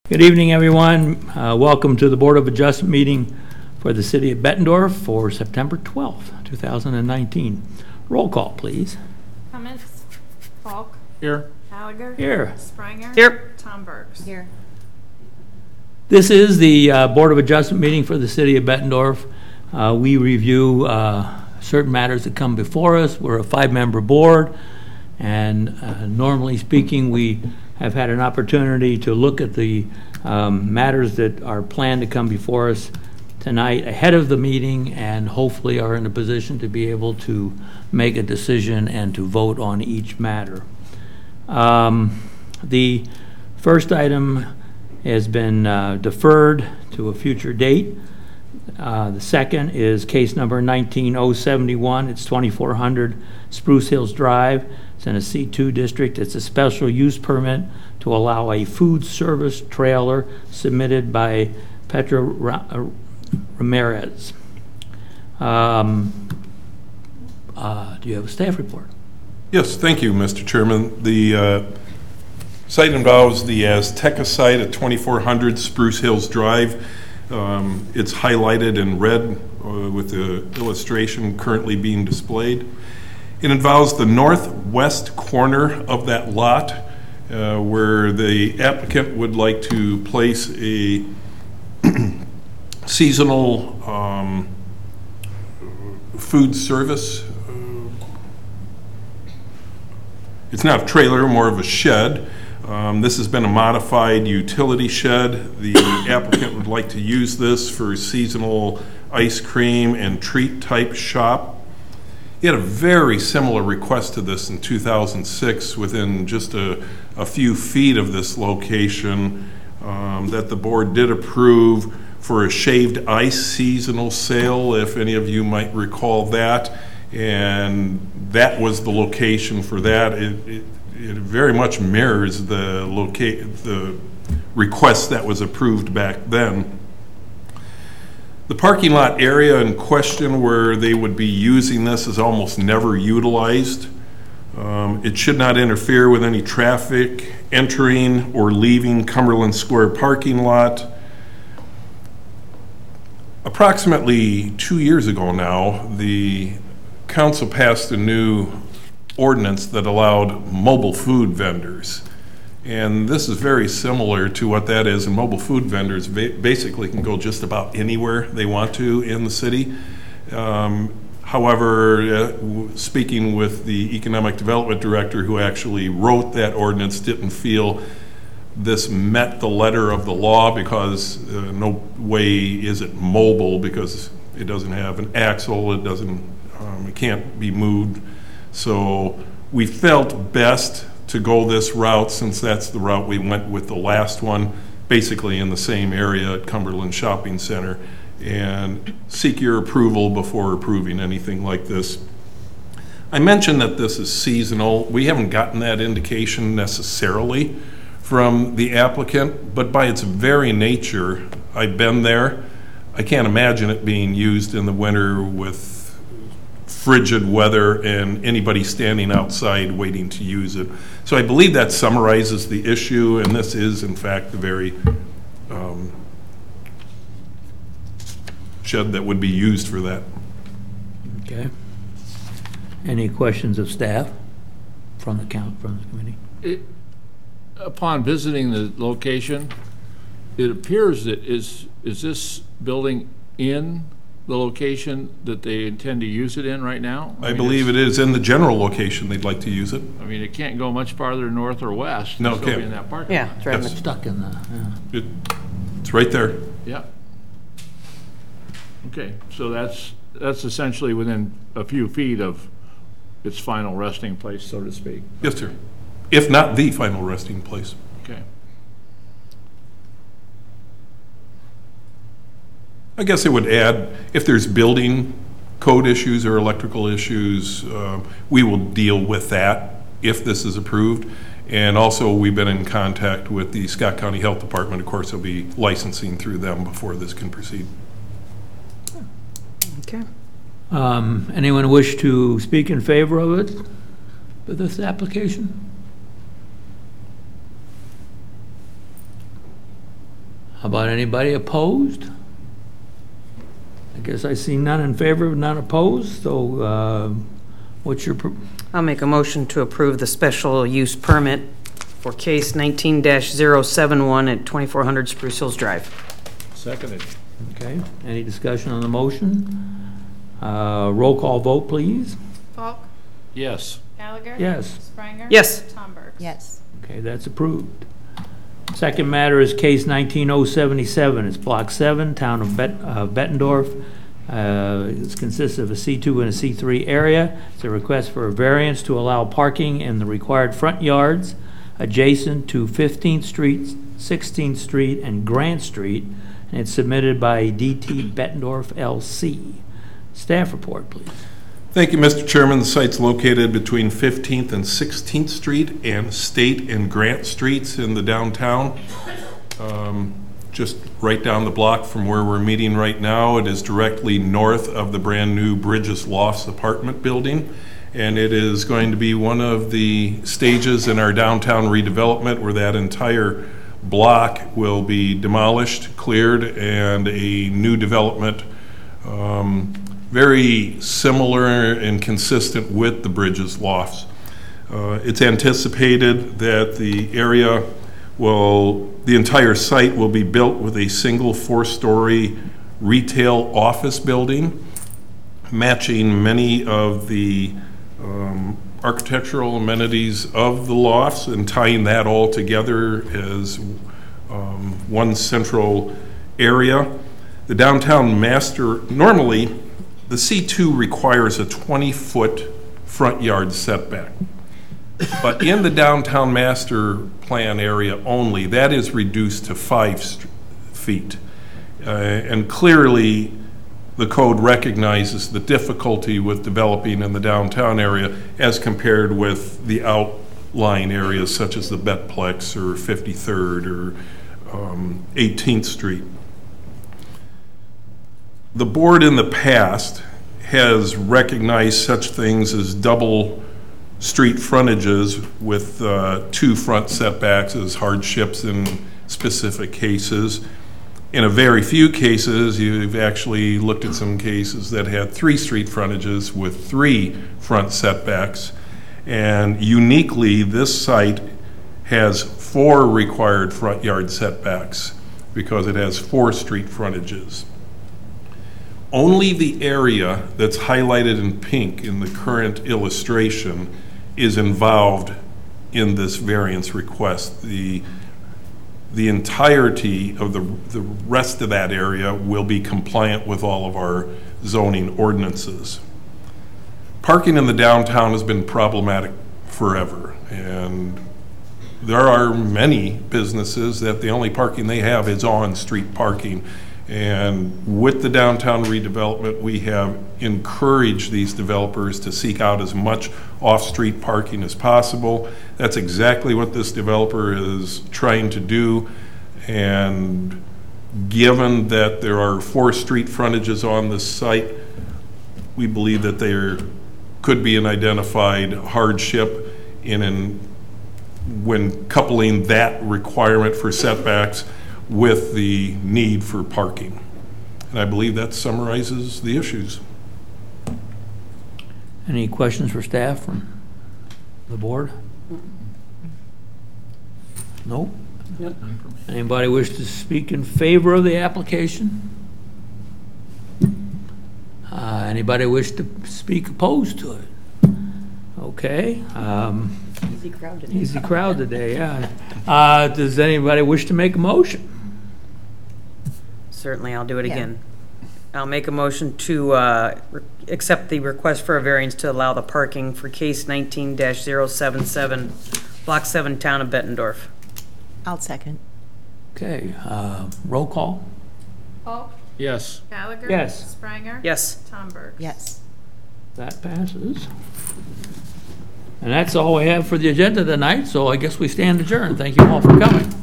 Good evening, everyone. Welcome to the Board of Adjustment meeting for the City of Bettendorf for September 12th, 2019. Roll call, please. Cummins. Falk. Here. Gallagher. Here. Springer. Here. Tom Burks. Here. This is the Board of Adjustment meeting for the City of Bettendorf. We review certain matters that come before us. We're a 5-member board, and normally speaking, we have had an opportunity to look at the matters that are planned to come before us tonight ahead of the meeting, and hopefully are in a position to be able to make a decision and to vote on each matter. The first item has been deferred to a future date. The second is case number 19071. It's 2400 Spruce Hills Drive. It's in a C2 district. It's a special use permit to allow a food service trailer submitted by Petra Ramirez. Do you have a staff report? Yes, thank you, Mr. Chairman. The site involves the Azteca site at 2400 Spruce Hills Drive. It's highlighted in red with the illustration currently being displayed. It involves the northwest corner of that lot where the applicant would like to place a seasonal food service. It's not a trailer, more of a shed. This has been a modified utility shed. The applicant would like to use this for seasonal ice cream and treat type shop. He had a very similar request to this in 2006 within just a few feet of this location that the board did approve for a shaved ice seasonal sale, if any of you might recall that. And that was the location for that. It very much mirrors the request that was approved back then. The parking lot area in question where they would be using this is almost never utilized. It should not interfere with any traffic entering or leaving Cumberland Square parking lot. Approximately 2 years ago now, the council passed a new ordinance that allowed mobile food vendors. And this is very similar to what that is. And mobile food vendors basically can go just about anywhere they want to in the city. However, speaking with the economic development director who actually wrote that ordinance, didn't feel this met the letter of the law because no way is it mobile because it doesn't have an axle, it can't be moved. So we felt best to go this route, since that's the route we went with the last one, basically in the same area at Cumberland Shopping Center, and seek your approval before approving anything like this. I mentioned that this is seasonal. We haven't gotten that indication necessarily from the applicant, but by its very nature, I've been there. I can't imagine it being used in the winter with frigid weather and anybody standing outside waiting to use it. So I believe that summarizes the issue, and this is in fact the very shed that would be used for that. Okay. Any questions of staff from the committee? Upon visiting the location, it appears that is this building in the location that they intend to use it in right now? I believe it is in the general location they'd like to use it. I mean, it can't go much farther north or west. No, it Still be can't. in that parking Yeah, lot. driving. Yes. Stuck in the, yeah. It's right there. Yeah. Okay, so that's essentially within a few feet of its final resting place, so to speak. Yes, sir. If not the final resting place. Okay. I guess it would add, if there's building code issues or electrical issues, we will deal with that if this is approved. And also, we've been in contact with the Scott County Health Department. Of course, there'll be licensing through them before this can proceed. Okay. Anyone wish to speak in favor of it, for this application? How about anybody opposed? I guess I see none in favor, none opposed, so what's your, I'll make a motion to approve the special use permit for case 19-071 at 2400 Spruce Hills Drive. Seconded. okay, any discussion on the motion? Roll call vote, please. Falk, Yes. Gallagher. Yes. Spranger. Yes. Tomberg. Yes. Okay, that's approved. Second matter is case 19077. It's Block 7, Town of Bettendorf. It consists of a C2 and a C3 area. It's a request for a variance to allow parking in the required front yards adjacent to 15th Street, 16th Street, and Grant Street, and it's submitted by DT Bettendorf LC. Staff report, please. Thank you, Mr. Chairman. The site's located between 15th and 16th Street and State and Grant Streets in the downtown. Just right down the block from where we're meeting right now. It is directly north of the brand-new Bridges Lofts apartment building, and it is going to be one of the stages in our downtown redevelopment where that entire block will be demolished, cleared, and a new development very similar and consistent with the Bridges Lofts. It's anticipated that the entire site will be built with a single 4-story retail office building, matching many of the architectural amenities of the lofts and tying that all together as one central area. The downtown master, normally the C2 requires a 20-foot front yard setback. But in the downtown master plan area only, that is reduced to 5 feet. And clearly, the code recognizes the difficulty with developing in the downtown area as compared with the outlying areas such as the Betplex or 53rd or 18th Street. The board in the past has recognized such things as double street frontages with 2 front setbacks as hardships in specific cases. In a very few cases, you've actually looked at some cases that had 3 street frontages with 3 front setbacks. And uniquely, this site has 4 required front yard setbacks because it has 4 street frontages. Only the area that's highlighted in pink in the current illustration is involved in this variance request. The entirety of the rest of that area will be compliant with all of our zoning ordinances. Parking in the downtown has been problematic forever, and there are many businesses that the only parking they have is on-street parking. And with the downtown redevelopment, we have encouraged these developers to seek out as much off-street parking as possible. That's exactly what this developer is trying to do. And given that there are 4 street frontages on this site, we believe that there could be an identified hardship when coupling that requirement for setbacks with the need for parking. And I believe that summarizes the issues. Any questions for staff from the board? No? Nope. Anybody wish to speak in favor of the application? Anybody wish to speak opposed to it? Okay. Easy crowd today. Easy crowd today, yeah. Does anybody wish to make a motion? Certainly, I'll do it Yeah. again. I'll make a motion to accept the request for a variance to allow the parking for case 19-077, Block 7, Town of Bettendorf. I'll second. Okay, roll call? Falk, Yes. Gallagher. Yes. Spranger. Yes. Tomberg. Yes. That passes. And that's all we have for the agenda tonight, so I guess we stand adjourned. Thank you all for coming.